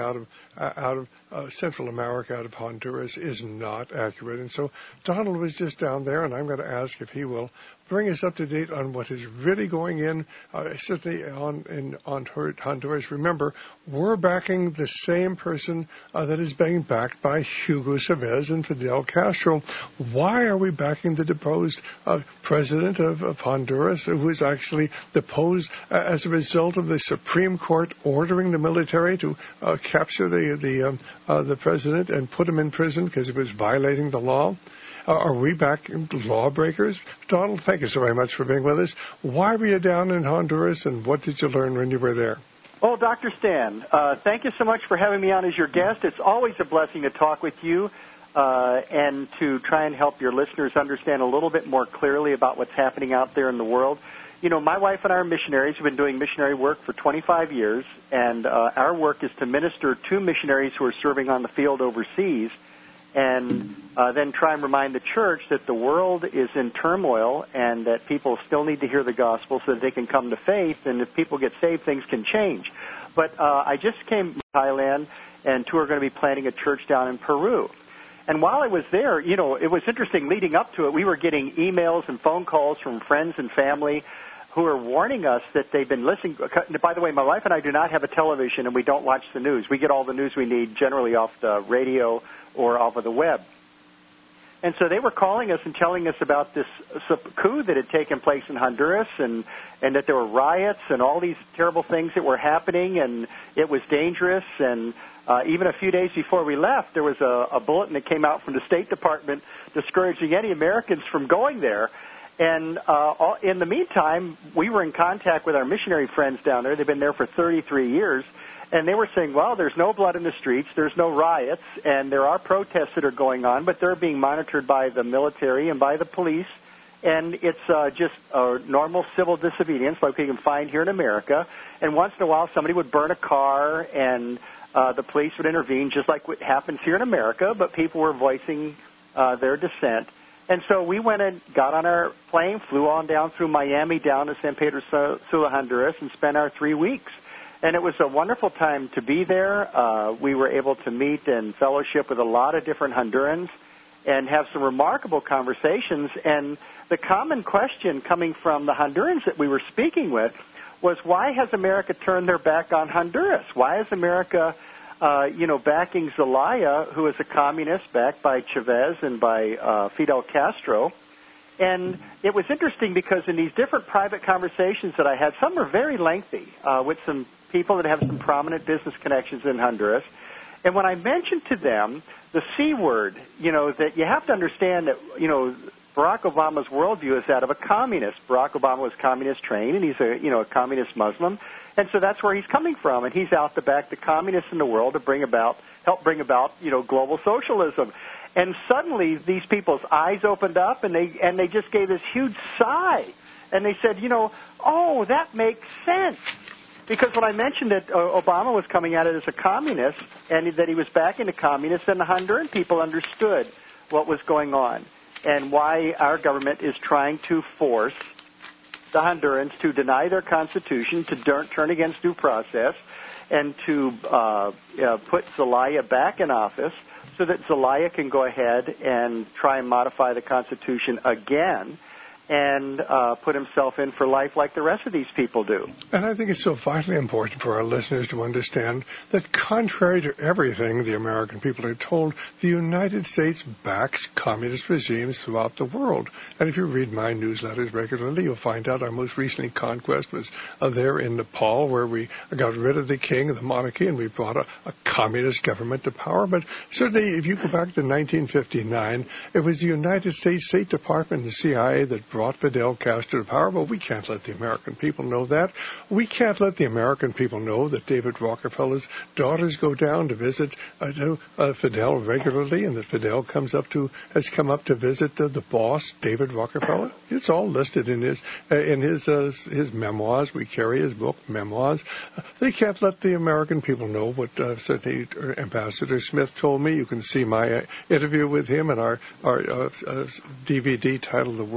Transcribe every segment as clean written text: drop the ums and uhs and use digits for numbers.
out of Central America, out of Honduras, is not accurate. And so Donald was just down there, and I'm going to ask if he will bring us up to date on what is really going in, certainly on Honduras. Remember, we're backing the same person that is being backed by Hugo Chavez and Fidel Castro. Why are we backing the deposed president of Honduras, who was actually deposed as a result of the Supreme Court ordering the military to capture the president and put him in prison because he was violating the law? Are we backing lawbreakers? Donald, thank you so very much for being with us. Why were you down in Honduras, and what did you learn when you were there? Well, Dr. Stan, thank you so much for having me on as your guest. It's always a blessing to talk with you and to try and help your listeners understand a little bit more clearly about what's happening out there in the world. You know, my wife and I are missionaries. We've been doing missionary work for 25 years, and our work is to minister to missionaries who are serving on the field overseas, and then try and remind the church that the world is in turmoil and that people still need to hear the gospel so that they can come to faith, and if people get saved, things can change. But I just came from Thailand, and we're going to be planting a church down in Peru. And while I was there, you know, it was interesting leading up to it. We were getting emails and phone calls from friends and family who are warning us that they've been listening. By the way, my wife and I do not have a television, and we don't watch the news. We get all the news we need generally off the radio or off of the web. And so they were calling us and telling us about this coup that had taken place in Honduras, and that there were riots and all these terrible things that were happening, and it was dangerous. And even a few days before we left, there was a bulletin that came out from the State Department discouraging any Americans from going there. And in the meantime, we were in contact with our missionary friends down there. They've been there for 33 years. And they were saying, well, there's no blood in the streets, there's no riots, and there are protests that are going on, but they're being monitored by the military and by the police. And it's just a normal civil disobedience like we can find here in America. And once in a while, somebody would burn a car, and the police would intervene, just like what happens here in America, but people were voicing their dissent. And so we went and got on our plane, flew on down through Miami, down to San Pedro Sula, Honduras, and spent our 3 weeks. And it was a wonderful time to be there. We were able to meet and fellowship with a lot of different Hondurans and have some remarkable conversations. And the common question coming from the Hondurans that we were speaking with was, why has America turned their back on Honduras? Why is America, backing Zelaya, who is a communist backed by Chavez and by Fidel Castro? And it was interesting because in these different private conversations that I had, some were very lengthy with some people that have some prominent business connections in Honduras. And when I mentioned to them the C word, that you have to understand that, Barack Obama's worldview is that of a communist. Barack Obama was communist trained, and he's a communist Muslim. And so that's where he's coming from. And he's out to back the communists in the world to help bring about, global socialism. And suddenly these people's eyes opened up, and they just gave this huge sigh. And they said, oh, that makes sense. Because when I mentioned that Obama was coming at it as a communist and that he was backing the communists, then the Honduran people understood what was going on and why our government is trying to force the Hondurans to deny their constitution, to turn against due process, and to put Zelaya back in office so that Zelaya can go ahead and try and modify the Constitution again and put himself in for life like the rest of these people do. And I think it's so vitally important for our listeners to understand that contrary to everything the American people are told, the United States backs communist regimes throughout the world. And if you read my newsletters regularly, you'll find out our most recent conquest was there in Nepal, where we got rid of the king, the monarchy, and we brought a communist government to power. But certainly, if you go back to 1959, it was the United States State Department and the CIA that brought Fidel Castro to power. Well, we can't let the American people know that. We can't let the American people know that David Rockefeller's daughters go down to visit Fidel regularly, and that Fidel has come up to visit the boss, David Rockefeller. It's all listed in his memoirs. We carry his book, Memoirs. They can't let the American people know what certainly Ambassador Smith told me. You can see my interview with him in our DVD titled The World Revolution.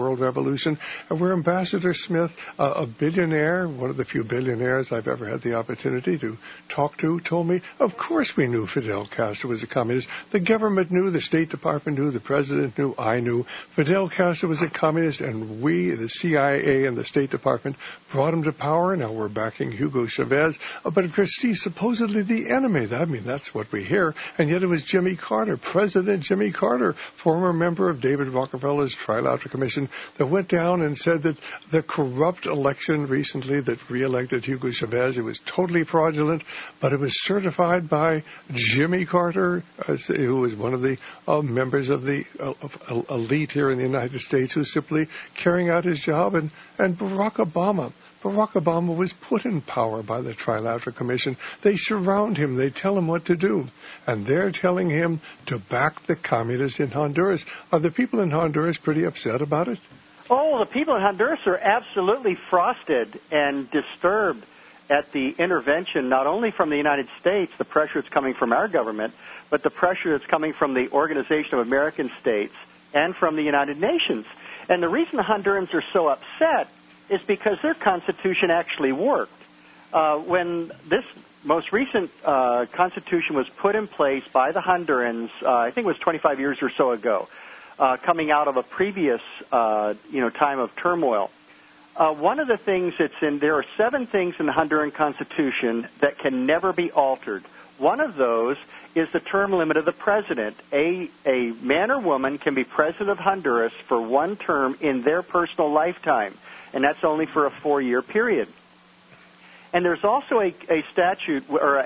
revolution, and where Ambassador Smith, a billionaire, one of the few billionaires I've ever had the opportunity to talk to, told me, of course we knew Fidel Castro was a communist. The government knew, the State Department knew, the President knew, I knew. Fidel Castro was a communist, and we, the CIA and the State Department, brought him to power. Now we're backing Hugo Chavez. But of course, he's supposedly the enemy. I mean, that's what we hear. And yet it was Jimmy Carter, President Jimmy Carter, former member of David Rockefeller's Trilateral Commission, that went down and said that the corrupt election recently that reelected Hugo Chavez, it was totally fraudulent, but it was certified by Jimmy Carter, who was one of the members of the elite here in the United States, who's simply carrying out his job. And Barack Obama was put in power by the Trilateral Commission. They surround him. They tell him what to do. And they're telling him to back the communists in Honduras. Are the people in Honduras pretty upset about it? Oh, the people in Honduras are absolutely frosted and disturbed at the intervention, not only from the United States, the pressure that's coming from our government, but the pressure that's coming from the Organization of American States and from the United Nations. And the reason the Hondurans are so upset is because their constitution actually worked. When this most recent constitution was put in place by the Hondurans, I think it was 25 years or so ago, coming out of a previous time of turmoil. One of the things there are 7 things in the Honduran Constitution that can never be altered. One of those is the term limit of the president. A man or woman can be president of Honduras for 1 term in their personal lifetime, and that's only for a 4-year period. And there's also a statute or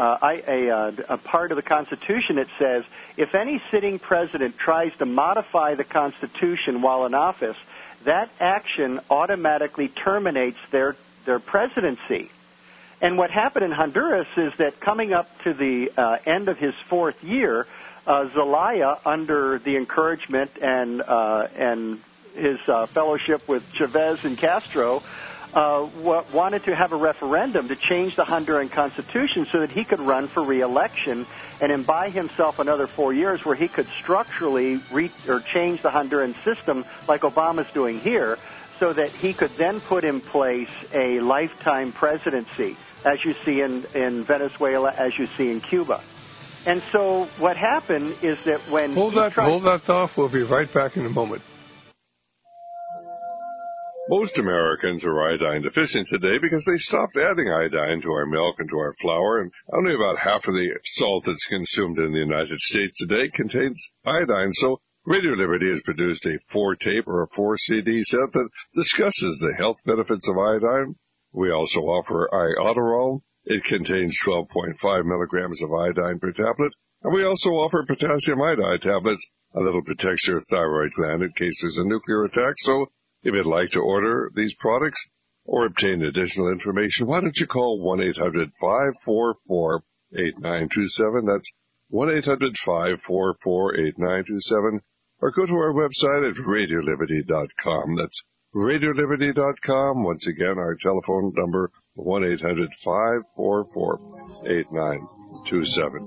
a part of the Constitution that says if any sitting president tries to modify the Constitution while in office, that action automatically terminates their presidency. And what happened in Honduras is that coming up to the end of his 4th year, Zelaya, under the encouragement and his fellowship with Chavez and Castro, wanted to have a referendum to change the Honduran Constitution so that he could run for re-election and buy himself another 4 years where he could structurally change the Honduran system like Obama's doing here, so that he could then put in place a lifetime presidency, as you see in Venezuela, as you see in Cuba. And so what happened is that when Hold that thought. We'll be right back in a moment. Most Americans are iodine deficient today because they stopped adding iodine to our milk and to our flour, and only about half of the salt that's consumed in the United States today contains iodine. So Radio Liberty has produced a 4-tape or a 4-CD set that discusses the health benefits of iodine. We also offer Iodoral. It contains 12.5 milligrams of iodine per tablet. And we also offer potassium iodide tablets. A little protects your thyroid gland in case there's a nuclear attack. So if you'd like to order these products or obtain additional information, why don't you call 1-800-544-8927. That's 1-800-544-8927. Or go to our website at RadioLiberty.com. That's RadioLiberty.com. Once again, our telephone number, 1-800-544-8927.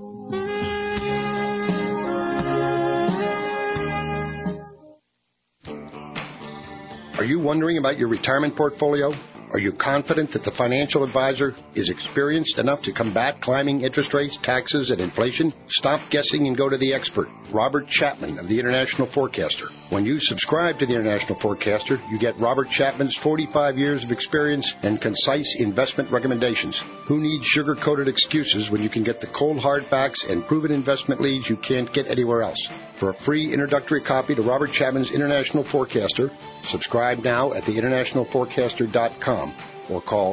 Are you wondering about your retirement portfolio? Are you confident that the financial advisor is experienced enough to combat climbing interest rates, taxes, and inflation? Stop guessing and go to the expert, Robert Chapman of the International Forecaster. When you subscribe to the International Forecaster, you get Robert Chapman's 45 years of experience and concise investment recommendations. Who needs sugar-coated excuses when you can get the cold hard facts and proven investment leads you can't get anywhere else? For a free introductory copy to Robert Chapman's International Forecaster, subscribe now at theInternationalForecaster.com or call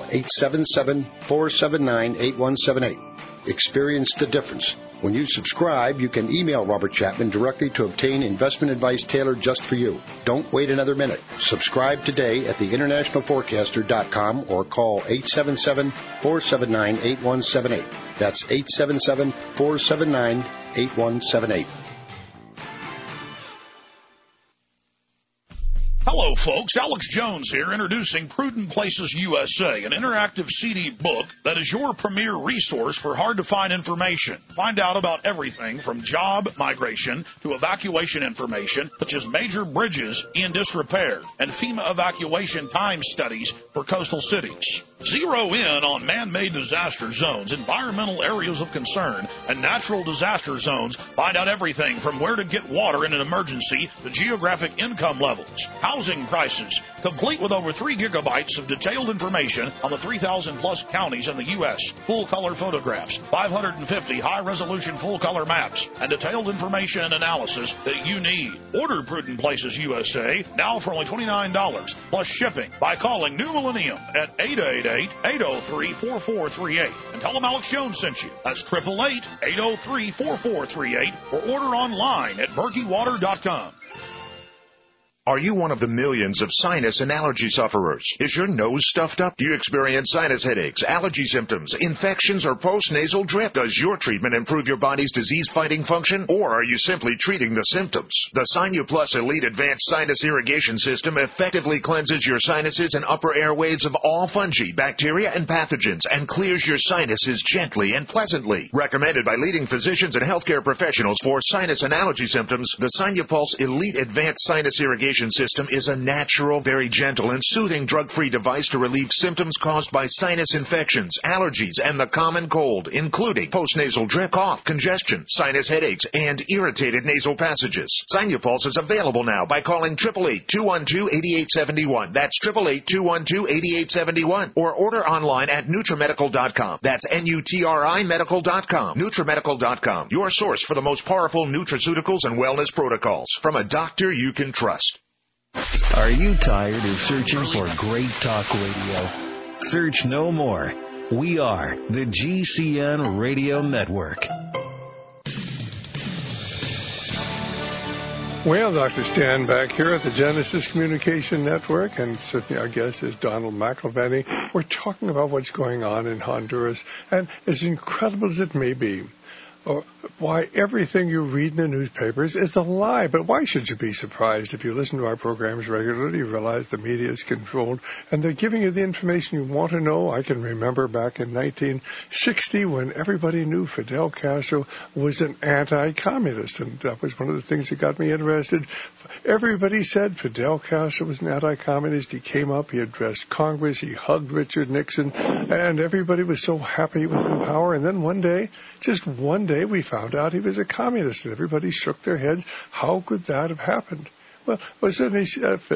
877-479-8178. Experience the difference. When you subscribe, you can email Robert Chapman directly to obtain investment advice tailored just for you. Don't wait another minute. Subscribe today at theInternationalForecaster.com or call 877-479-8178. That's 877-479-8178. Hello, folks. Alex Jones here, introducing Prudent Places USA, an interactive CD book that is your premier resource for hard-to-find information. Find out about everything from job migration to evacuation information, such as major bridges in disrepair and FEMA evacuation time studies for coastal cities. Zero in on man-made disaster zones, environmental areas of concern, and natural disaster zones. Find out everything from where to get water in an emergency to geographic income levels, housing prices, complete with over 3 gigabytes of detailed information on the 3,000-plus counties in the U.S., full-color photographs, 550 high-resolution full-color maps, and detailed information and analysis that you need. Order Prudent Places USA now for only $29 plus shipping by calling New Millennium at 888-803-4438 and tell them Alex Jones sent you. That's 888-803-4438 or order online at berkeywater.com. Are you one of the millions of sinus and allergy sufferers? Is your nose stuffed up? Do you experience sinus headaches, allergy symptoms, infections, or post-nasal drip? Does your treatment improve your body's disease-fighting function, or are you simply treating the symptoms? The SinuPlus Elite Advanced Sinus Irrigation System effectively cleanses your sinuses and upper airways of all fungi, bacteria, and pathogens, and clears your sinuses gently and pleasantly. Recommended by leading physicians and healthcare professionals for sinus and allergy symptoms, the SinuPulse Elite Advanced Sinus Irrigation System is a natural, very gentle, and soothing drug-free device to relieve symptoms caused by sinus infections, allergies, and the common cold, including postnasal drip, cough, congestion, sinus headaches, and irritated nasal passages. SinuPulse is available now by calling 888-212-8871. That's 888-212-8871. Or order online at NutriMedical.com. That's NutriMedical.com. NutriMedical.com, your source for the most powerful nutraceuticals and wellness protocols from a doctor you can trust. Are you tired of searching for great talk radio? Search no more. We are the GCN Radio Network. Well, Dr. Stan back here at the Genesis Communication Network, and certainly our guest is Donald McIlvaney. We're talking about what's going on in Honduras, and as incredible as it may be, why everything you read in the newspapers is a lie. But why should you be surprised? If you listen to our programs regularly, you realize the media is controlled, and they're giving you the information you want to know. I can remember back in 1960 when everybody knew Fidel Castro was an anti-communist, and that was one of the things that got me interested. Everybody said Fidel Castro was an anti-communist. He came up, he addressed Congress, he hugged Richard Nixon, and everybody was so happy he was in power. And then one day, just one day, we found out he was a communist, and everybody shook their heads. How could that have happened? Well, certainly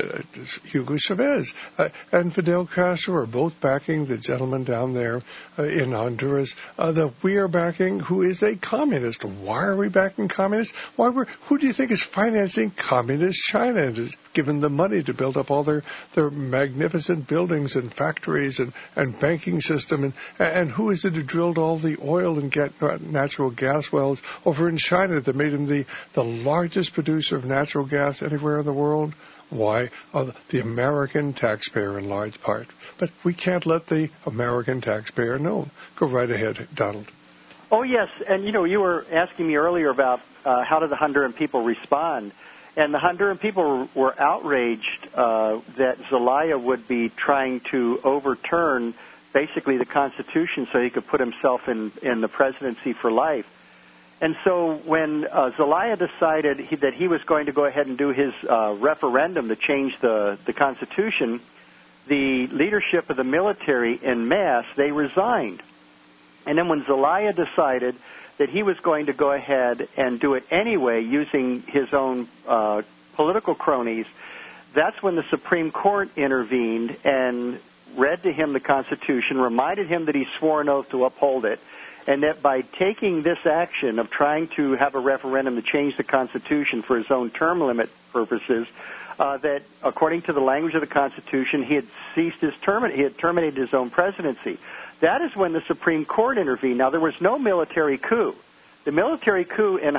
Hugo Chavez and Fidel Castro are both backing the gentleman down there in Honduras that we are backing, who is a communist. Why are we backing communists? Who do you think is financing communist China and is given the money to build up all their magnificent buildings and factories and banking system? And who is it who drilled all the oil and natural gas wells over in China that made him the largest producer of natural gas anywhere in the world? Why? The American taxpayer in large part. But we can't let the American taxpayer know. Go right ahead, Donald. Oh, yes. And, you were asking me earlier about how did the Honduran people respond. And the Honduran people were outraged that Zelaya would be trying to overturn basically the Constitution so he could put himself in the presidency for life. And so when Zelaya decided that he was going to go ahead and do his referendum to change the Constitution, the leadership of the military en masse, they resigned. And then when Zelaya decided that he was going to go ahead and do it anyway using his own political cronies, that's when the Supreme Court intervened and read to him the Constitution, reminded him that he swore an oath to uphold it, and that by taking this action of trying to have a referendum to change the Constitution for his own term limit purposes, that according to the language of the Constitution, he had terminated his own presidency. That is when the Supreme Court intervened. Now, there was no military coup. The military coup in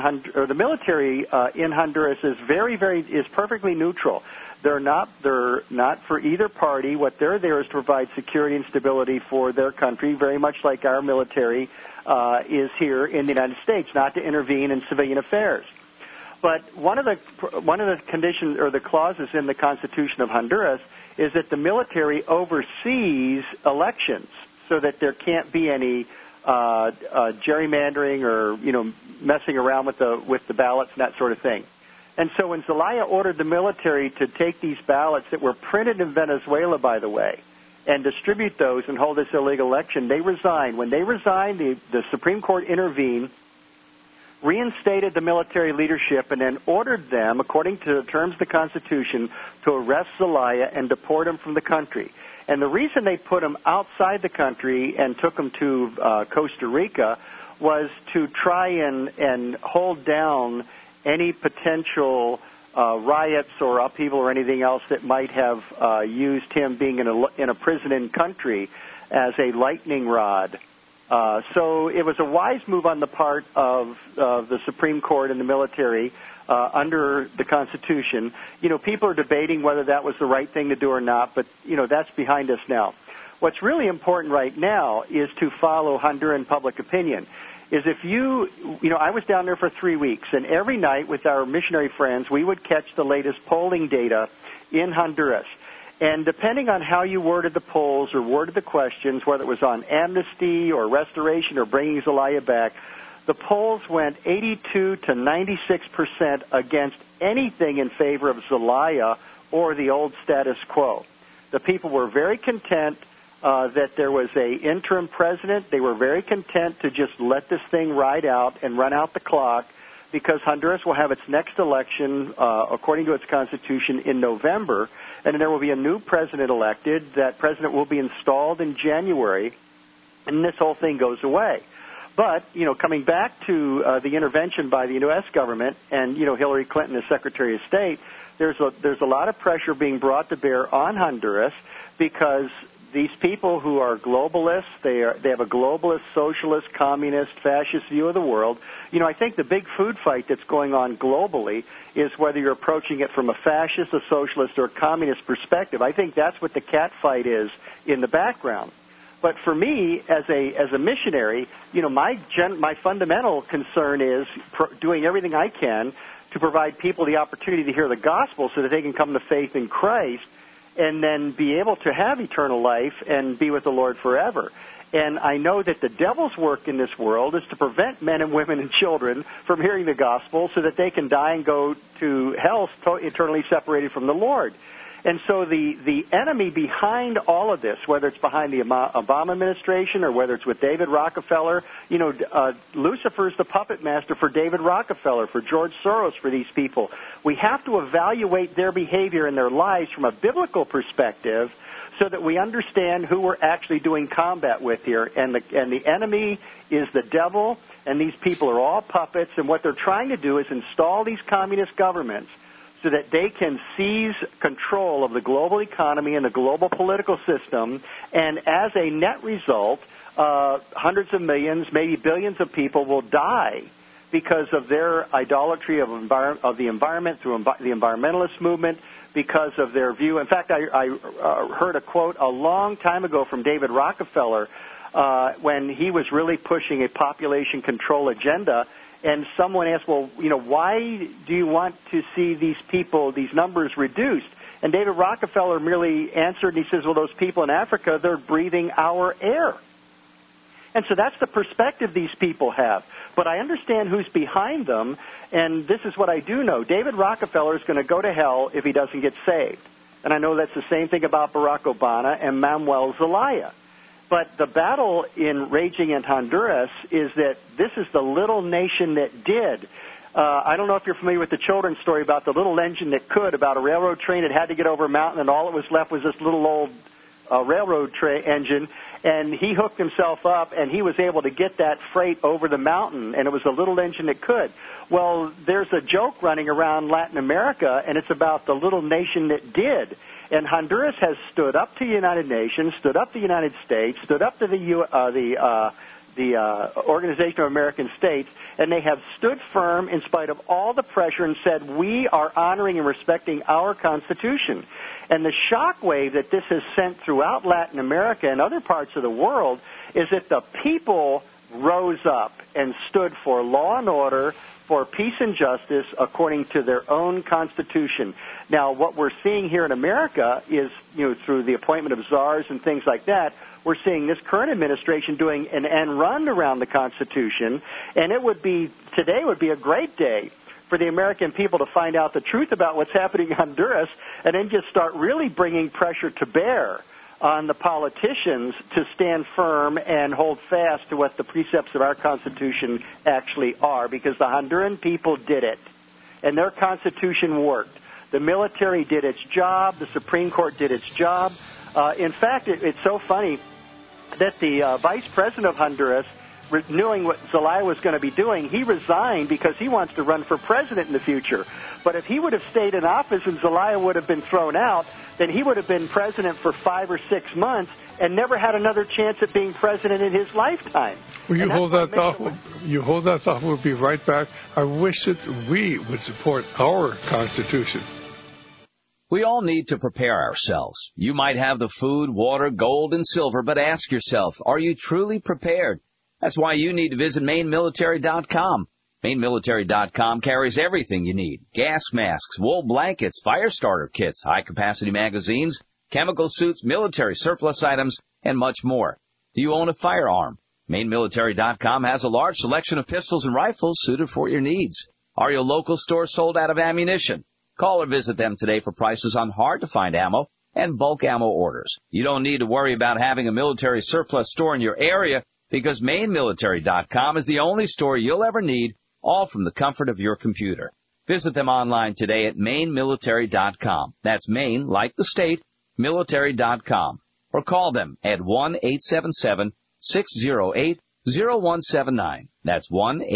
Honduras is is perfectly neutral. They're not for either party. What they're there is to provide security and stability for their country, very much like our military is here in the United States, not to intervene in civilian affairs. But one of the conditions or the clauses in the Constitution of Honduras is that the military oversees elections, so that there can't be any gerrymandering or messing around with the ballots and that sort of thing. And so when Zelaya ordered the military to take these ballots that were printed in Venezuela, by the way, and distribute those and hold this illegal election, they resigned. When they resigned, the Supreme Court intervened, reinstated the military leadership, and then ordered them, according to the terms of the Constitution, to arrest Zelaya and deport him from the country. And the reason they put him outside the country and took him to Costa Rica was to try and hold down any potential riots or upheaval or anything else that might have used him being in a prison in country as a lightning rod. So it was a wise move on the part of the Supreme Court and the military under the Constitution. People are debating whether that was the right thing to do or not, but, that's behind us now. What's really important right now is to follow Honduran public opinion. Is if I was down there for 3 weeks, and every night with our missionary friends, we would catch the latest polling data in Honduras. And depending on how you worded the polls or worded the questions, whether it was on amnesty or restoration or bringing Zelaya back, the polls went 82 to 96% against anything in favor of Zelaya or the old status quo. The people were very content that there was an interim president. They were very content to just let this thing ride out and run out the clock, because Honduras will have its next election, according to its constitution, in November, and there will be a new president elected. That president will be installed in January, and this whole thing goes away. But, coming back to the intervention by the U.S. government and, Hillary Clinton as Secretary of State, there's a lot of pressure being brought to bear on Honduras, because these people who are globalists, they have a globalist, socialist, communist, fascist view of the world. I think the big food fight that's going on globally is whether you're approaching it from a fascist, a socialist, or a communist perspective. I think that's what the cat fight is in the background. But for me, as a missionary, my fundamental concern is doing everything I can to provide people the opportunity to hear the gospel so that they can come to faith in Christ and then be able to have eternal life and be with the Lord forever. And I know that the devil's work in this world is to prevent men and women and children from hearing the gospel so that they can die and go to hell eternally separated from the Lord. And so the enemy behind all of this, whether it's behind the Obama administration or whether it's with David Rockefeller, Lucifer's the puppet master for David Rockefeller, for George Soros, for these people. We have to evaluate their behavior and their lives from a biblical perspective so that we understand who we're actually doing combat with here. And the enemy is the devil, and these people are all puppets, and what they're trying to do is install these communist governments so that they can seize control of the global economy and the global political system, and as a net result, hundreds of millions, maybe billions of people will die because of their idolatry of the environment through the environmentalist movement, because of their view. In fact, I heard a quote a long time ago from David Rockefeller when he was really pushing a population control agenda. And someone asked, well, why do you want to see these people, these numbers reduced? And David Rockefeller merely answered, and he says, well, those people in Africa, they're breathing our air. And so that's the perspective these people have. But I understand who's behind them, and this is what I do know. David Rockefeller is going to go to hell if he doesn't get saved. And I know that's the same thing about Barack Obama and Manuel Zelaya. But the battle raging in Honduras is that this is the little nation that did. I don't know if you're familiar with the children's story about the little engine that could, about a railroad train that had to get over a mountain, and all that was left was this little old railroad engine, and he hooked himself up, and he was able to get that freight over the mountain, and it was a little engine that could. Well, there's a joke running around Latin America, and it's about the little nation that did. And Honduras has stood up to the United Nations, stood up to the United States, stood up to the Organization of American States, and they have stood firm in spite of all the pressure and said, we are honoring and respecting our Constitution. And the shockwave that this has sent throughout Latin America and other parts of the world is that the people rose up and stood for law and order, for peace and justice according to their own Constitution. Now, what we're seeing here in America is, through the appointment of czars and things like that, we're seeing this current administration doing an end run around the Constitution, and today would be a great day for the American people to find out the truth about what's happening in Honduras and then just start really bringing pressure to bear on the politicians to stand firm and hold fast to what the precepts of our Constitution actually are, because the Honduran people did it, and their Constitution worked. The military did its job. The Supreme Court did its job. In fact, it's so funny that the vice president of Honduras, knowing what Zelaya was going to be doing, he resigned because he wants to run for president in the future. But if he would have stayed in office and Zelaya would have been thrown out, then he would have been president for 5 or 6 months and never had another chance at being president in his lifetime. Well, you hold that thought. We'll be right back. I wish that we would support our Constitution. We all need to prepare ourselves. You might have the food, water, gold, and silver, but ask yourself, are you truly prepared? That's why you need to visit MaineMilitary.com. MaineMilitary.com carries everything you need. Gas masks, wool blankets, fire starter kits, high-capacity magazines, chemical suits, military surplus items, and much more. Do you own a firearm? MaineMilitary.com has a large selection of pistols and rifles suited for your needs. Are your local stores sold out of ammunition? Call or visit them today for prices on hard-to-find ammo and bulk ammo orders. You don't need to worry about having a military surplus store in your area, because MaineMilitary.com is the only store you'll ever need, all from the comfort of your computer. Visit them online today at MaineMilitary.com. That's Maine, like the state, military.com. Or call them at 1-877-608-0179. That's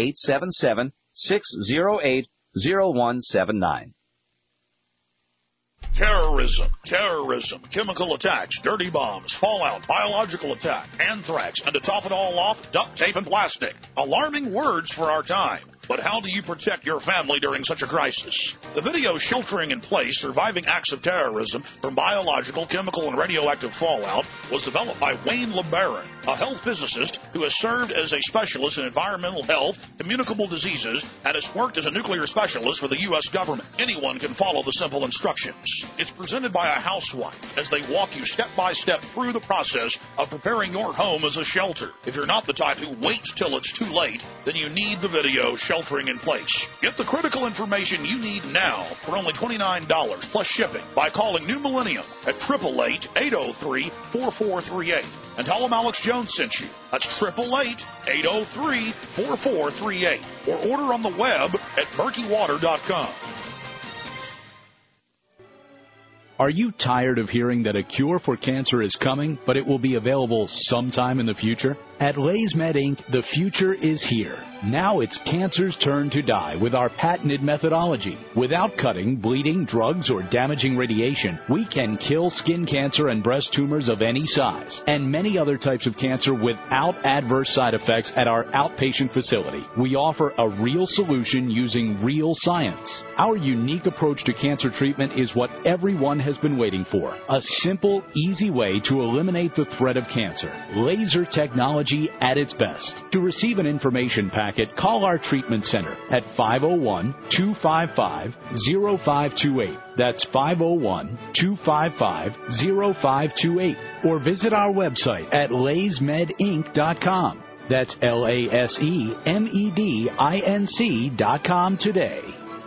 1-877-608-0179. Terrorism, chemical attacks, dirty bombs, fallout, biological attack, anthrax, and to top it all off, duct tape and plastic. Alarming words for our time. But how do you protect your family during such a crisis? The video Sheltering in Place, Surviving Acts of Terrorism from Biological, Chemical, and Radioactive Fallout was developed by Wayne LeBaron, a health physicist who has served as a specialist in environmental health, communicable diseases, and has worked as a nuclear specialist for the U.S. government. Anyone can follow the simple instructions. It's presented by a housewife as they walk you step by step through the process of preparing your home as a shelter. If you're not the type who waits till it's too late, then you need the video Sheltering in Place. Get the critical information you need now for only $29 plus shipping by calling New Millennium at 888-803-4438 and tell them Alex Jones sent you. That's 888-803-4438 or order on the web at murkywater.com. Are you tired of hearing that a cure for cancer is coming, but it will be available sometime in the future? At LaysMed Inc., the future is here. Now it's cancer's turn to die with our patented methodology. Without cutting, bleeding, drugs, or damaging radiation, we can kill skin cancer and breast tumors of any size, and many other types of cancer without adverse side effects at our outpatient facility. We offer a real solution using real science. Our unique approach to cancer treatment is what everyone has been waiting for. A simple, easy way to eliminate the threat of cancer. Laser technology at its best. To receive an information packet, call our treatment center at 501-255-0528. That's 501-255-0528. Or visit our website at laysmedinc.com. That's LASEMEDINC.com today.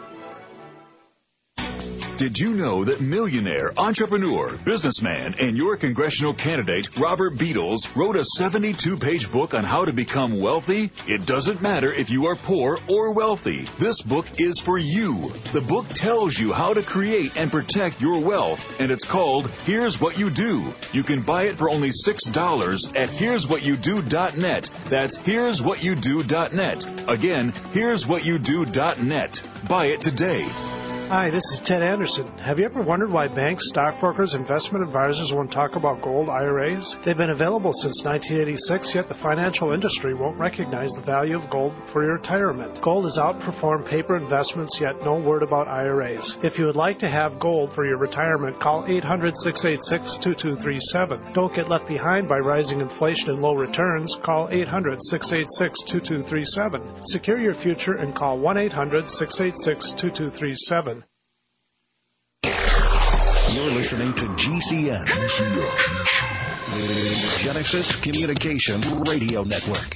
Did you know that millionaire, entrepreneur, businessman, and your congressional candidate, Robert Beadles, wrote a 72-page book on how to become wealthy? It doesn't matter if you are poor or wealthy. This book is for you. The book tells you how to create and protect your wealth, and it's called Here's What You Do. You can buy it for only $6 at here'swhatyoudo.net. That's here'swhatyoudo.net. Again, here'swhatyoudo.net. Buy it today. Hi, this is Ted Anderson. Have you ever wondered why banks, stockbrokers, investment advisors won't talk about gold IRAs? They've been available since 1986, yet the financial industry won't recognize the value of gold for your retirement. Gold has outperformed paper investments, yet no word about IRAs. If you would like to have gold for your retirement, call 800-686-2237. Don't get left behind by rising inflation and low returns. Call 800-686-2237. Secure your future and call 1-800-686-2237. You're listening to GCN. Genesis Communication Radio Network.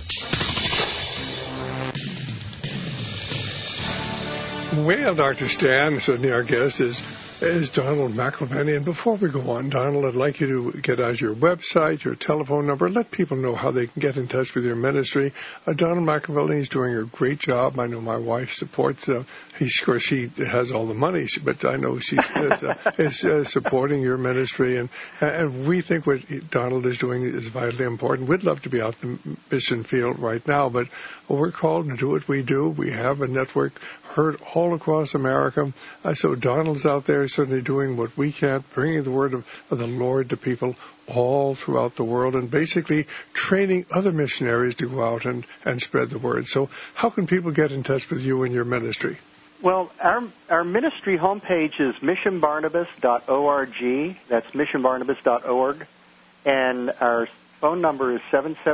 Well, Dr. Stan, certainly our guest is Donald McIlvanney. And before we go on, Donald, I'd like you to get out your website, your telephone number, let people know how they can get in touch with your ministry. Donald McIlvanney is doing a great job. I know my wife supports. Of course, she has all the money, but I know she is supporting your ministry. And we think what Donald is doing is vitally important. We'd love to be out in the mission field right now, but we're called to do what we do. We have a network heard all across America. So Donald's out there certainly doing what we can, bringing the word of the Lord to people all throughout the world and basically training other missionaries to go out and spread the word. So how can people get in touch with you and your ministry? Well, our ministry homepage is missionbarnabas.org. That's missionbarnabas.org. And our phone number is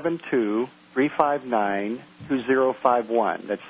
772-359-2051. That's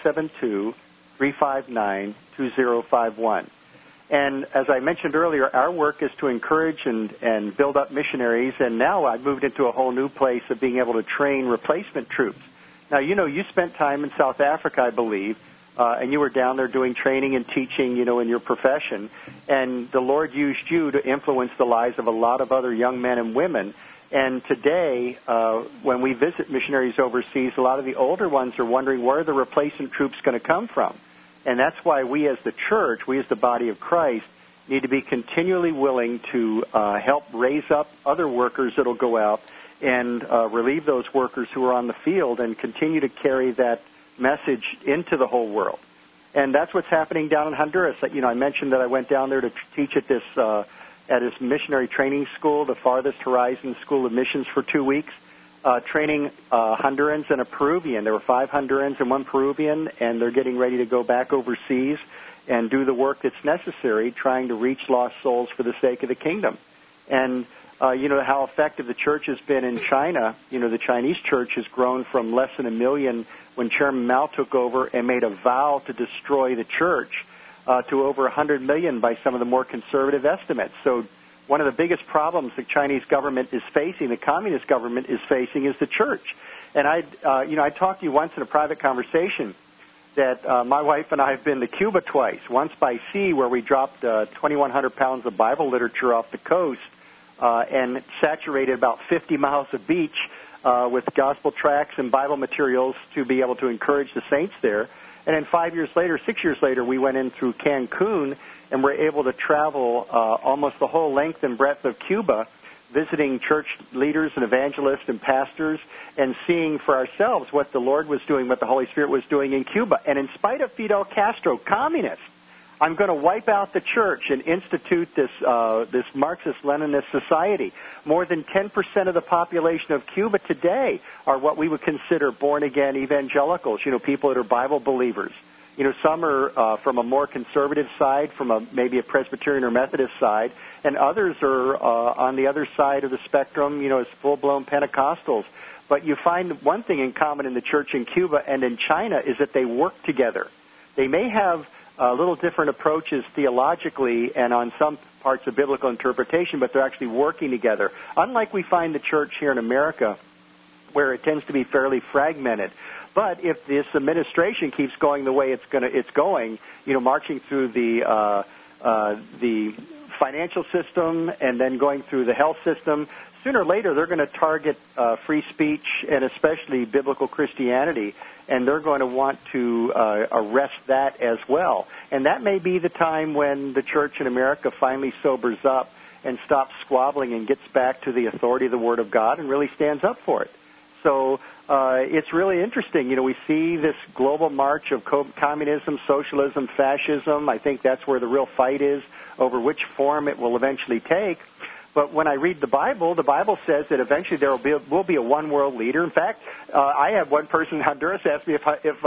772-359-2051. And as I mentioned earlier, our work is to encourage and build up missionaries, and now I've moved into a whole new place of being able to train replacement troops. Now, you spent time in South Africa, I believe, and you were down there doing training and teaching, in your profession, and the Lord used you to influence the lives of a lot of other young men and women. And today, when we visit missionaries overseas, a lot of the older ones are wondering where are the replacement troops going to come from. And that's why we as the church, we as the body of Christ, need to be continually willing to help raise up other workers that will go out and relieve those workers who are on the field and continue to carry that message into the whole world. And that's what's happening down in Honduras. I mentioned that I went down there to teach at this missionary training school, the Farthest Horizon School of Missions, for 2 weeks. Training Hondurans and a Peruvian. There were 5 Hondurans and 1 Peruvian, and they're getting ready to go back overseas and do the work that's necessary, trying to reach lost souls for the sake of the kingdom. And, how effective the church has been in China. The Chinese church has grown from less than 1 million when Chairman Mao took over and made a vow to destroy the church to over 100 million by some of the more conservative estimates. So one of the biggest problems the Chinese government is facing, the communist government is facing, is the church. And I talked to you once in a private conversation that my wife and I have been to Cuba twice, once by sea where we dropped 2,100 pounds of Bible literature off the coast and saturated about 50 miles of beach with gospel tracts and Bible materials to be able to encourage the saints there. And then 6 years later, we went in through Cancun and were able to travel almost the whole length and breadth of Cuba, visiting church leaders and evangelists and pastors and seeing for ourselves what the Lord was doing, what the Holy Spirit was doing in Cuba. And in spite of Fidel Castro, communist, I'm going to wipe out the church and institute this Marxist-Leninist society. More than 10% of the population of Cuba today are what we would consider born-again evangelicals, people that are Bible believers. Some are from a more conservative side, from maybe a Presbyterian or Methodist side, and others are on the other side of the spectrum, as full-blown Pentecostals. But you find one thing in common in the church in Cuba and in China is that they work together. They may have little different approaches theologically and on some parts of biblical interpretation, but they're actually working together. Unlike we find the church here in America, where it tends to be fairly fragmented. But if this administration keeps going the way it's going, marching through the financial system and then going through the health system, sooner or later they're going to target free speech and especially biblical Christianity, and they're going to want to arrest that as well. And that may be the time when the church in America finally sobers up and stops squabbling and gets back to the authority of the Word of God and really stands up for it. So it's really interesting. You know, we see this global march of communism, socialism, fascism. I think that's where the real fight is over which form it will eventually take. But when I read the Bible says that eventually there will be a one world leader. In fact, I had one person in Honduras ask me if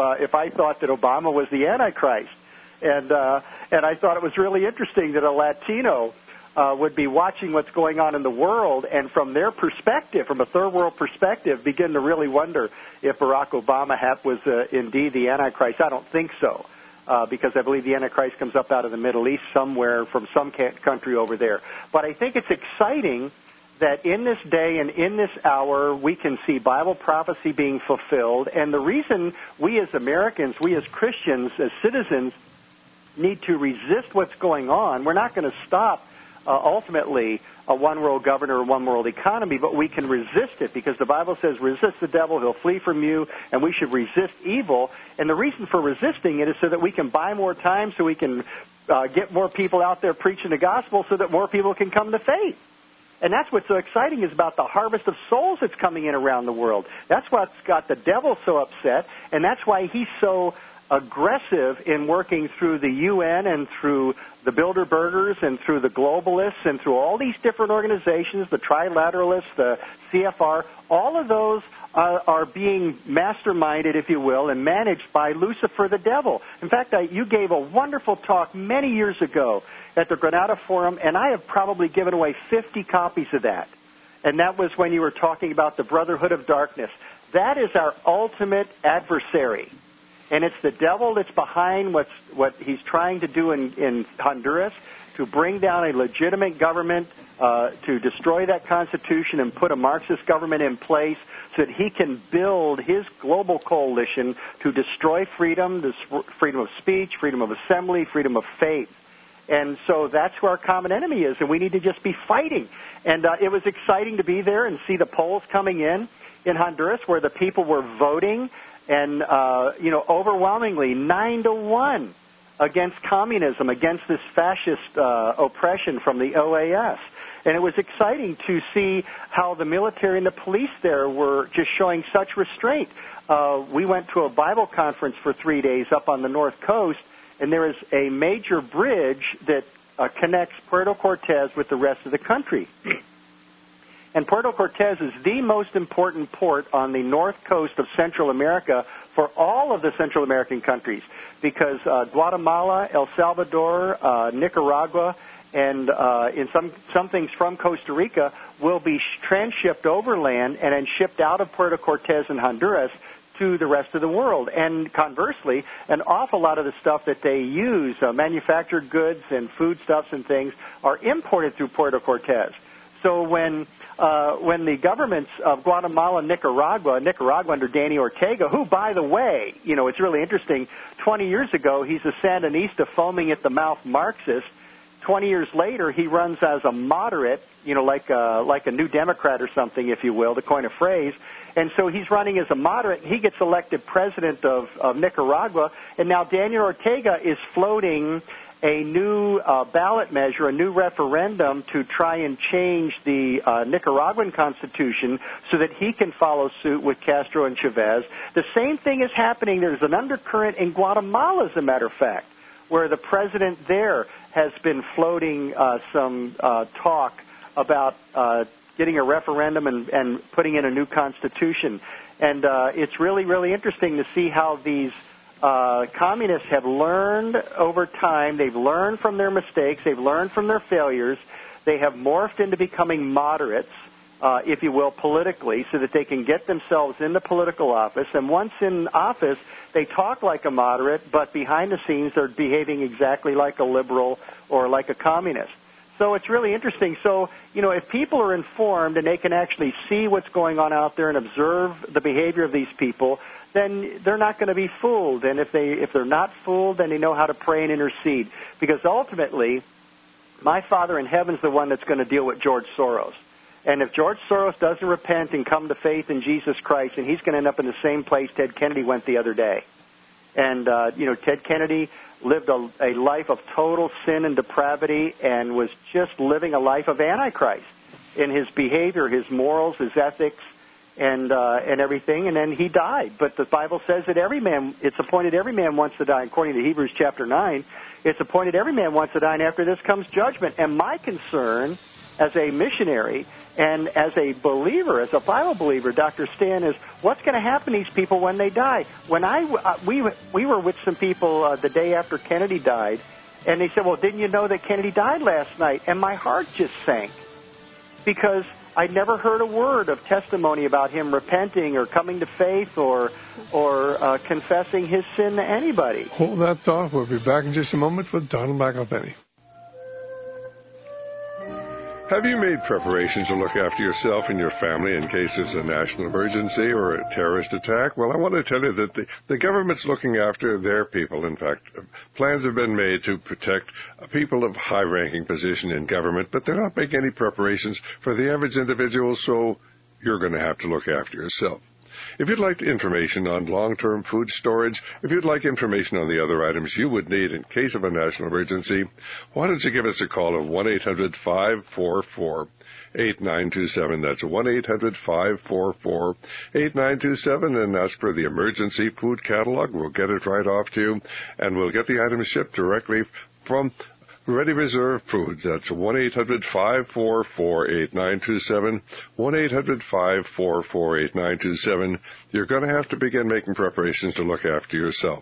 I thought that Obama was the Antichrist, and I thought it was really interesting that a Latino would be watching what's going on in the world, and from their perspective, from a third world perspective, begin to really wonder if Barack Obama was indeed the Antichrist. I don't think so. Because I believe the Antichrist comes up out of the Middle East somewhere from some country over there. But I think it's exciting that in this day and in this hour we can see Bible prophecy being fulfilled. And the reason we as Americans, we as Christians, as citizens, need to resist what's going on, we're not going to stop ultimately a one-world governor or one-world economy, but we can resist it because the Bible says resist the devil, he'll flee from you, and we should resist evil. And the reason for resisting it is so that we can buy more time, so we can get more people out there preaching the gospel so that more people can come to faith. And that's what's so exciting is about the harvest of souls that's coming in around the world. That's what's got the devil so upset, and that's why he's so aggressive in working through the UN and through the Bilderbergers and through the globalists and through all these different organizations, the trilateralists, the CFR. All of those are being masterminded, if you will, and managed by Lucifer the devil. In fact, you gave a wonderful talk many years ago at the Granada Forum, and I have probably given away 50 copies of that. And that was when you were talking about the Brotherhood of Darkness. That is our ultimate adversary. And it's the devil that's behind what he's trying to do in Honduras, to bring down a legitimate government, to destroy that constitution and put a Marxist government in place so that he can build his global coalition to destroy freedom, freedom of speech, freedom of assembly, freedom of faith. And so that's who our common enemy is, and we need to just be fighting. And it was exciting to be there and see the polls coming in Honduras where the people were voting. And, overwhelmingly 9-1 against communism, against this fascist oppression from the OAS. And it was exciting to see how the military and the police there were just showing such restraint. We went to a Bible conference for 3 days up on the North Coast, and there is a major bridge that connects Puerto Cortez with the rest of the country. And Puerto Cortez is the most important port on the north coast of Central America for all of the Central American countries, because Guatemala, El Salvador, Nicaragua, and in some things from Costa Rica will be transshipped overland and then shipped out of Puerto Cortez and Honduras to the rest of the world. And conversely, an awful lot of the stuff that they use, manufactured goods and foodstuffs and things, are imported through Puerto Cortez. So when the governments of Guatemala and Nicaragua under Danny Ortega, who, by the way, it's really interesting, 20 years ago, he's a Sandinista foaming at the mouth Marxist. 20 years later, he runs as a moderate, like a New Democrat or something, if you will, to coin a phrase. And so he's running as a moderate. He gets elected president of Nicaragua, and now Daniel Ortega is floating a new ballot measure, a new referendum to try and change the Nicaraguan constitution so that he can follow suit with Castro and Chavez. The same thing is happening. There's an undercurrent in Guatemala, as a matter of fact, where the president there has been floating some talk about getting a referendum and putting in a new constitution. And it's really, really interesting to see how these communists have learned over time. They've learned from their mistakes. They've learned from their failures. They have morphed into becoming moderates, if you will, politically, so that they can get themselves into political office. And once in office, they talk like a moderate, but behind the scenes they're behaving exactly like a liberal or like a communist. So it's really interesting. So, if people are informed and they can actually see what's going on out there and observe the behavior of these people, then they're not going to be fooled. And if they're not fooled, then they know how to pray and intercede. Because ultimately, my Father in heaven is the one that's going to deal with George Soros. And if George Soros doesn't repent and come to faith in Jesus Christ, then he's going to end up in the same place Ted Kennedy went the other day. And, Ted Kennedy lived a life of total sin and depravity and was just living a life of Antichrist in his behavior, his morals, his ethics, and everything, and then he died. But the Bible says that it's appointed every man wants to die. According to Hebrews chapter 9, it's appointed every man wants to die, and after this comes judgment. And my concern as a missionary and as a believer, as a Bible believer, Dr. Stan, is what's going to happen to these people when they die. When we were with some people the day after Kennedy died, and they said, well, didn't you know that Kennedy died last night? And my heart just sank because I never heard a word of testimony about him repenting or coming to faith or confessing his sin to anybody. Hold that thought. We'll be back in just a moment with Donald McElvany. Have you made preparations to look after yourself and your family in case there's a national emergency or a terrorist attack? Well, I want to tell you that the government's looking after their people. In fact, plans have been made to protect people of high-ranking position in government, but they're not making any preparations for the average individual, so you're going to have to look after yourself. If you'd like information on long-term food storage, if you'd like information on the other items you would need in case of a national emergency, why don't you give us a call at 1-800-544-8927. That's 1-800-544-8927, and ask for the emergency food catalog. We'll get it right off to you, and we'll get the items shipped directly from Ready Reserve Foods. That's 1-800-544-8927, 1-800-544-8927. You're going to have to begin making preparations to look after yourself.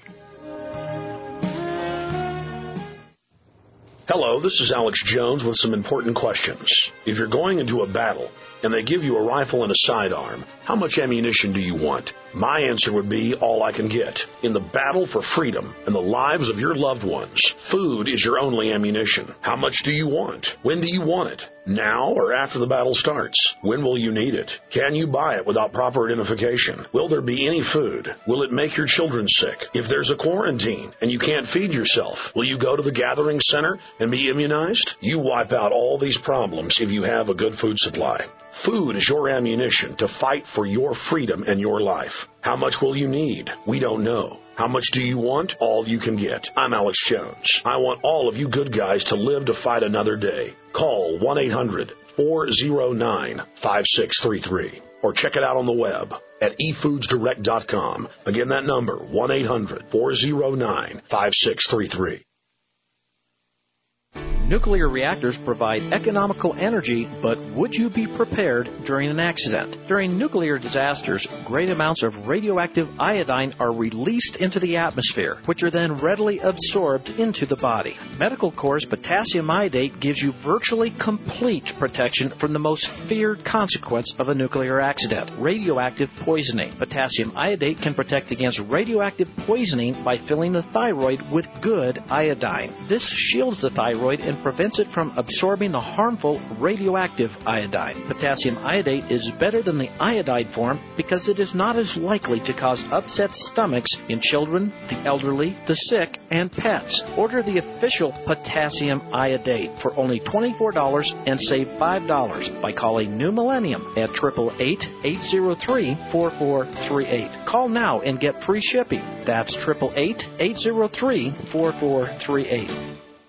Hello, this is Alex Jones with some important questions. If you're going into a battle and they give you a rifle and a sidearm, how much ammunition do you want? My answer would be all I can get. In the battle for freedom and the lives of your loved ones, food is your only ammunition. How much do you want? When do you want it? Now or after the battle starts? When will you need it? Can you buy it without proper identification? Will there be any food? Will it make your children sick? If there's a quarantine and you can't feed yourself, will you go to the gathering center and be immunized? You wipe out all these problems if you have a good food supply. Food is your ammunition to fight for your freedom and your life. How much will you need? We don't know. How much do you want? All you can get. I'm Alex Jones. I want all of you good guys to live to fight another day. Call 1-800-409-5633 or check it out on the web at efoodsdirect.com. Again, that number, 1-800-409-5633. Nuclear reactors provide economical energy, but would you be prepared during an accident? During nuclear disasters, great amounts of radioactive iodine are released into the atmosphere, which are then readily absorbed into the body. Medical Corps' potassium iodate gives you virtually complete protection from the most feared consequence of a nuclear accident, radioactive poisoning. Potassium iodate can protect against radioactive poisoning by filling the thyroid with good iodine. This shields the thyroid and prevents it from absorbing the harmful radioactive iodine. Potassium iodate is better than the iodide form because it is not as likely to cause upset stomachs in children, the elderly, the sick, and pets. Order the official potassium iodate for only $24 and save $5 by calling New Millennium at 888-803-4438. Call now and get free shipping. That's 888-803-4438.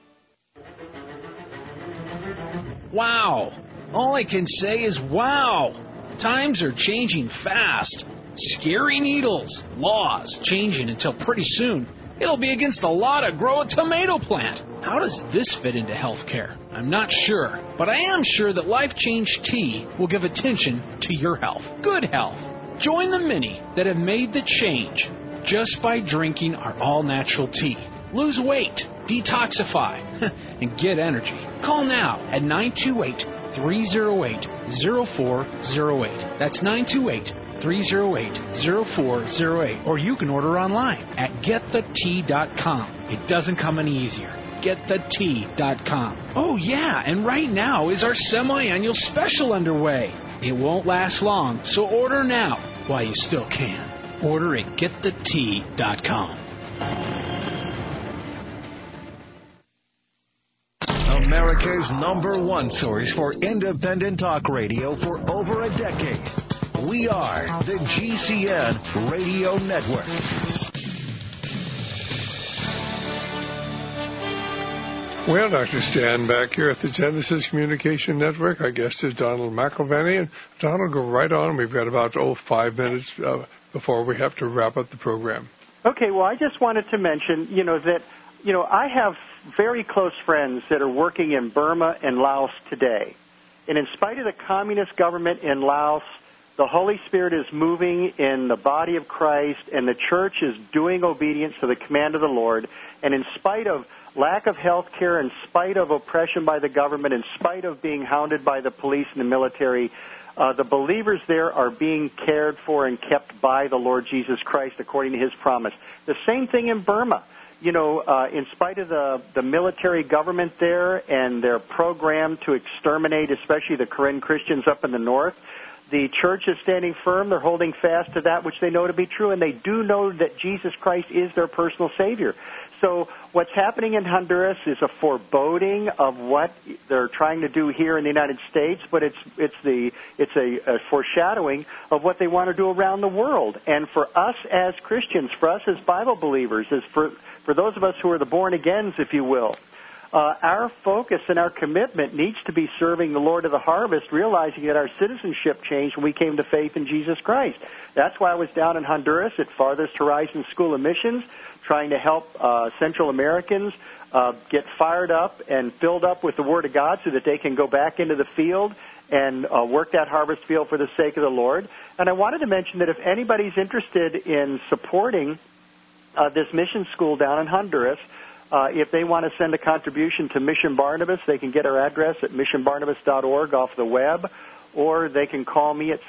Wow! All I can say is wow! Times are changing fast. Scary needles, laws changing until pretty soon it'll be against the law to grow a tomato plant. How does this fit into healthcare? I'm not sure, but I am sure that Life Change Tea will give attention to your health. Good health. Join the many that have made the change just by drinking our all-natural tea. Lose weight, detoxify, and get energy. Call now at 928-308-0408. That's 928-308-0408. Or you can order online at getthetea.com. It doesn't come any easier. Getthetea.com. Oh, yeah, and right now is our semi-annual special underway. It won't last long, so order now while you still can. Order at getthetea.com. America's #1 source for independent talk radio for over a decade. We are the GCN Radio Network. Well, Dr. Stan, back here at the Genesis Communication Network. Our guest is Donald McIlvanney. And Donald, go right on. We've got about 5 minutes before we have to wrap up the program. Okay, well, I just wanted to mention, that, I have very close friends that are working in Burma and Laos today. And in spite of the communist government in Laos, the Holy Spirit is moving in the body of Christ, and the church is doing obedience to the command of the Lord. And in spite of lack of health care, in spite of oppression by the government, in spite of being hounded by the police and the military, the believers there are being cared for and kept by the Lord Jesus Christ according to His promise. The same thing in Burma. In spite of the military government there and their program to exterminate especially the Karen Christians up in the north, the church is standing firm. They're holding fast to that which they know to be true, and they do know that Jesus Christ is their personal Savior. So what's happening in Honduras is a foreboding of what they're trying to do here in the United States, but it's a foreshadowing of what they want to do around the world. And for us as Christians, for us as Bible believers, for those of us who are the born-agains, if you will, our focus and our commitment needs to be serving the Lord of the harvest, realizing that our citizenship changed when we came to faith in Jesus Christ. That's why I was down in Honduras at Farthest Horizon School of Missions, trying to help Central Americans get fired up and filled up with the Word of God so that they can go back into the field and work that harvest field for the sake of the Lord. And I wanted to mention that if anybody's interested in supporting this mission school down in Honduras, if they want to send a contribution to Mission Barnabas, they can get our address at missionbarnabas.org off the web, or they can call me at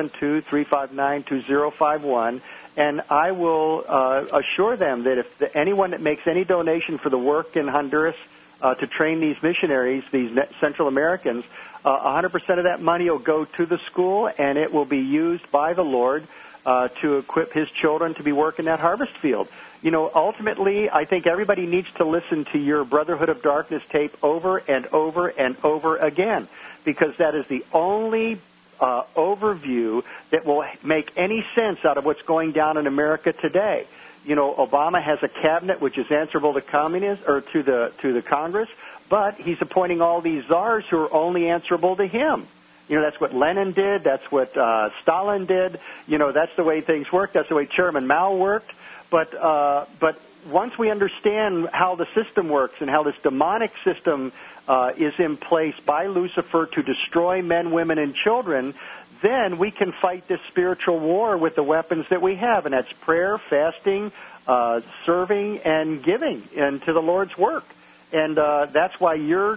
772-359-2051, and I will assure them that if anyone that makes any donation for the work in Honduras to train these missionaries, these Central Americans, 100% of that money will go to the school, and it will be used by the Lord to equip His children to be working that harvest field. Ultimately, I think everybody needs to listen to your Brotherhood of Darkness tape over and over and over again, because that is the only overview that will make any sense out of what's going down in America today. Obama has a cabinet which is answerable to communists or to the Congress, but he's appointing all these czars who are only answerable to him. That's what Lenin did. That's what Stalin did. That's the way things work. That's the way Chairman Mao worked. But once we understand how the system works and how this demonic system is in place by Lucifer to destroy men, women, and children, then we can fight this spiritual war with the weapons that we have, and that's prayer, fasting, serving, and giving into the Lord's work. And that's why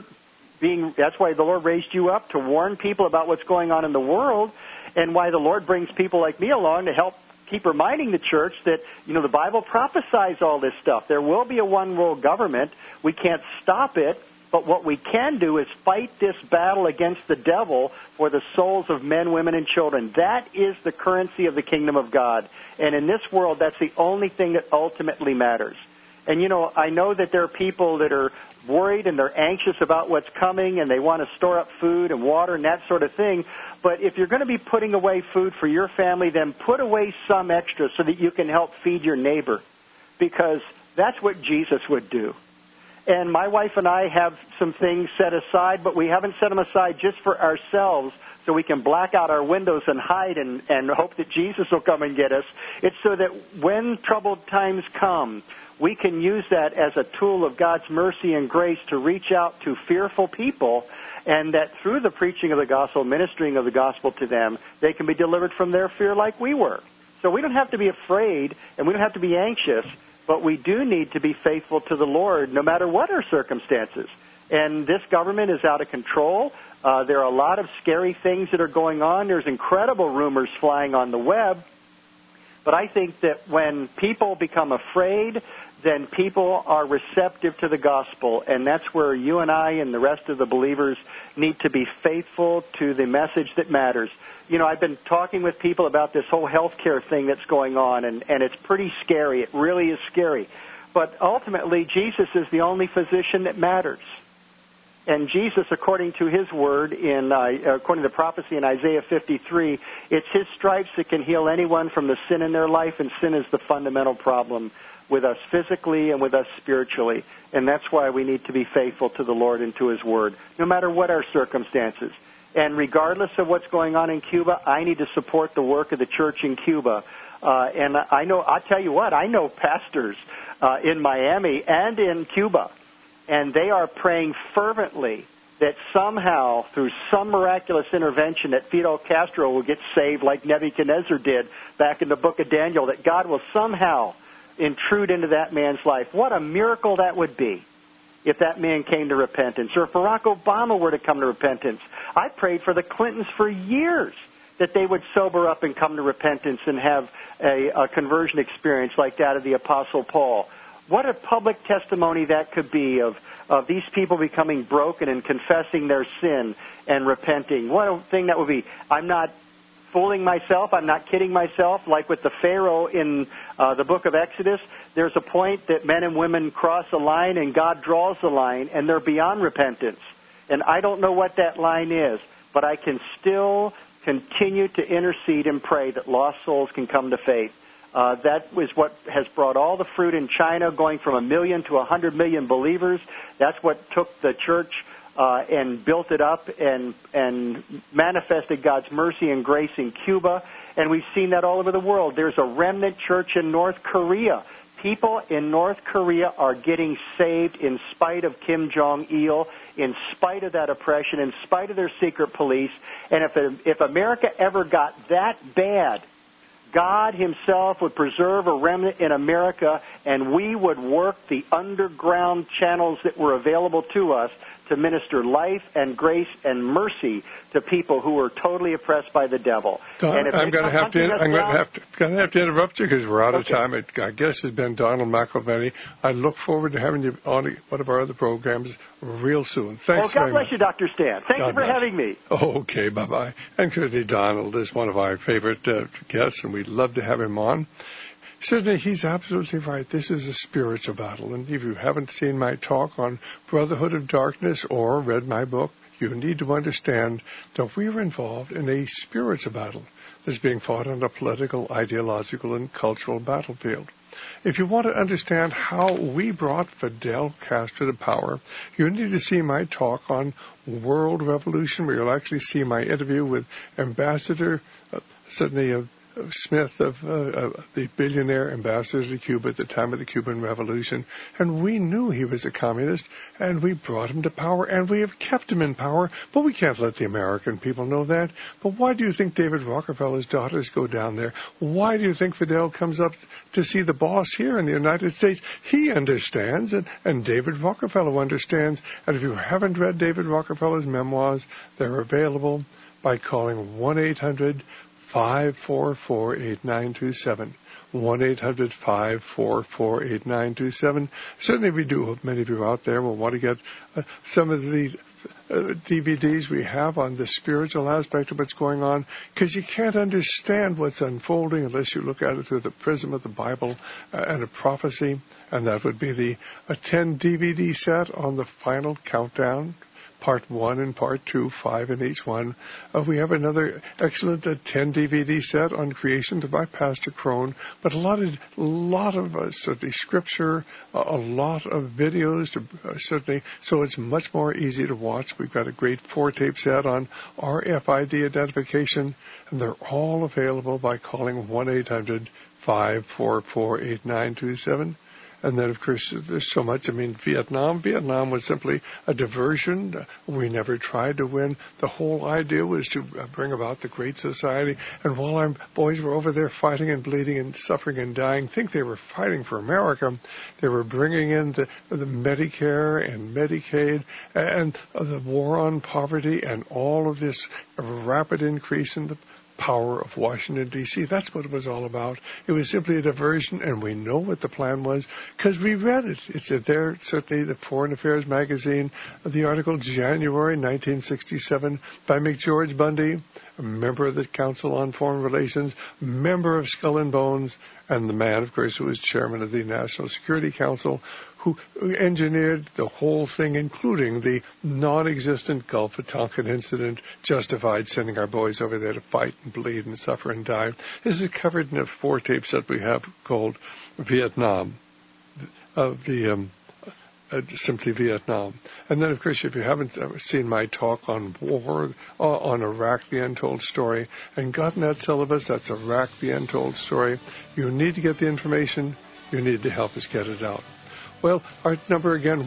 that's why the Lord raised you up to warn people about what's going on in the world, and why the Lord brings people like me along to help keep reminding the church that, the Bible prophesies all this stuff. There will be a one world government. We can't stop it, but what we can do is fight this battle against the devil for the souls of men, women, and children. That is the currency of the kingdom of God. And in this world, that's the only thing that ultimately matters. And, I know that there are people that are worried and they're anxious about what's coming and they want to store up food and water and that sort of thing. But if you're going to be putting away food for your family, then put away some extra so that you can help feed your neighbor, because that's what Jesus would do. And my wife and I have some things set aside, but we haven't set them aside just for ourselves so we can black out our windows and hide and hope that Jesus will come and get us. It's so that when troubled times come, we can use that as a tool of God's mercy and grace to reach out to fearful people, and that through the preaching of the gospel, ministering of the gospel to them, they can be delivered from their fear like we were. So we don't have to be afraid, and we don't have to be anxious, but we do need to be faithful to the Lord no matter what our circumstances. And this government is out of control. There are a lot of scary things that are going on. There's incredible rumors flying on the web. But I think that when people become afraid, then people are receptive to the gospel. And that's where you and I and the rest of the believers need to be faithful to the message that matters. I've been talking with people about this whole healthcare thing that's going on, and it's pretty scary. It really is scary. But ultimately, Jesus is the only physician that matters. And Jesus, according to His word, according to the prophecy in Isaiah 53, it's His stripes that can heal anyone from the sin in their life, and sin is the fundamental problem with us physically and with us spiritually. And that's why we need to be faithful to the Lord and to His Word, no matter what our circumstances. And regardless of what's going on in Cuba, I need to support the work of the church in Cuba. And I'll tell you what, I know pastors in Miami and in Cuba, and they are praying fervently that somehow, through some miraculous intervention, that Fidel Castro will get saved like Nebuchadnezzar did back in the book of Daniel, that God will somehow intrude into that man's life. What a miracle that would be if that man came to repentance, or if Barack Obama were to come to repentance. I prayed for the Clintons for years that they would sober up and come to repentance and have a conversion experience like that of the Apostle Paul. What a public testimony that could be of these people becoming broken and confessing their sin and repenting. What a thing that would be. I'm not fooling myself. I'm not kidding myself. Like with the Pharaoh in the book of Exodus, there's a point that men and women cross a line and God draws the line and they're beyond repentance. And I don't know what that line is, but I can still continue to intercede and pray that lost souls can come to faith. That was what has brought all the fruit in China, going from 1 million to 100 million believers. That's what took the church and built it up and manifested God's mercy and grace in Cuba. And we've seen that all over the world. There's a remnant church in North Korea. People in North Korea are getting saved in spite of Kim Jong-il, in spite of that oppression, in spite of their secret police. And if America ever got that bad, God Himself would preserve a remnant in America, and we would work the underground channels that were available to us to minister life and grace and mercy to people who are totally oppressed by the devil. Don, I'm going to have to interrupt you because we're out of time. I guess it's been Donald McIlvaney. I look forward to having you on one of our other programs real soon. Thanks God bless you, Dr. Stan. Thank you for having me. Okay, bye-bye. And certainly Donald is one of our favorite guests, and we'd love to have him on. Certainly, he's absolutely right. This is a spiritual battle. And if you haven't seen my talk on Brotherhood of Darkness or read my book, you need to understand that we are involved in a spiritual battle that's being fought on a political, ideological, and cultural battlefield. If you want to understand how we brought Fidel Castro to power, you need to see my talk on World Revolution, where you'll actually see my interview with Ambassador Smith, of the billionaire ambassador to Cuba at the time of the Cuban Revolution. And we knew he was a communist, and we brought him to power, and we have kept him in power, but we can't let the American people know that. But why do you think David Rockefeller's daughters go down there? Why do you think Fidel comes up to see the boss here in the United States? He understands, and David Rockefeller understands. And if you haven't read David Rockefeller's memoirs, they're available by calling 1-800-544-8927. 1-800-544-8927. Certainly we do hope many of you out there will want to get some of the DVDs we have on the spiritual aspect of what's going on, because you can't understand what's unfolding unless you look at it through the prism of the Bible and a prophecy, and that would be a 10 DVD set on the final countdown. Part 1 and Part 2, 5 in each one. We have another excellent 10 DVD set on creation by Pastor Crone, but a lot of certainly scripture, a lot of videos, certainly, so it's much more easy to watch. We've got a great 4-tape set on RFID identification, and they're all available by calling 1-800-544-8927. And then, of course, there's so much. I mean, Vietnam was simply a diversion. We never tried to win. The whole idea was to bring about the Great Society. And while our boys were over there fighting and bleeding and suffering and dying, think they were fighting for America. They were bringing in the Medicare and Medicaid and the war on poverty and all of this rapid increase in the power of Washington, D.C. That's what it was all about. It was simply a diversion, and we know what the plan was because we read it. It's there, certainly, the Foreign Affairs magazine, the article January 1967 by McGeorge Bundy, a member of the Council on Foreign Relations, member of Skull and Bones, and the man, of course, who was chairman of the National Security Council, who engineered the whole thing, including the non-existent Gulf of Tonkin incident, justified sending our boys over there to fight and bleed and suffer and die. This is covered in a 4-tape set we have called Vietnam. the Simply Vietnam. And then, of course, if you haven't seen my talk on war, on Iraq, the Untold Story, and gotten that syllabus, that's Iraq, the Untold Story, you need to get the information. You need to help us get it out. Well, our number again,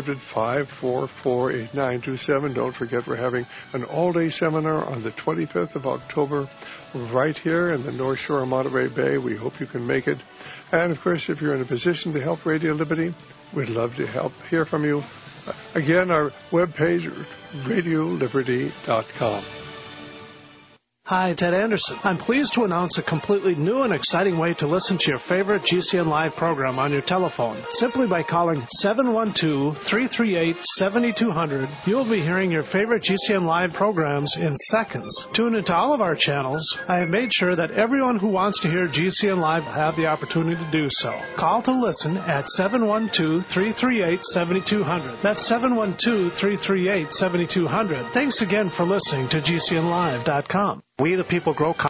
1-800-544-8927. Don't forget we're having an all-day seminar on the 25th of October right here in the North Shore of Monterey Bay. We hope you can make it. And, of course, if you're in a position to help Radio Liberty, we'd love to hear from you. Again, our webpage, radioliberty.com. Hi, Ted Anderson. I'm pleased to announce a completely new and exciting way to listen to your favorite GCN Live program on your telephone. Simply by calling 712-338-7200, you'll be hearing your favorite GCN Live programs in seconds. Tune into all of our channels. I have made sure that everyone who wants to hear GCN Live will have the opportunity to do so. Call to listen at 712-338-7200. That's 712-338-7200. Thanks again for listening to GCNLive.com. We the people grow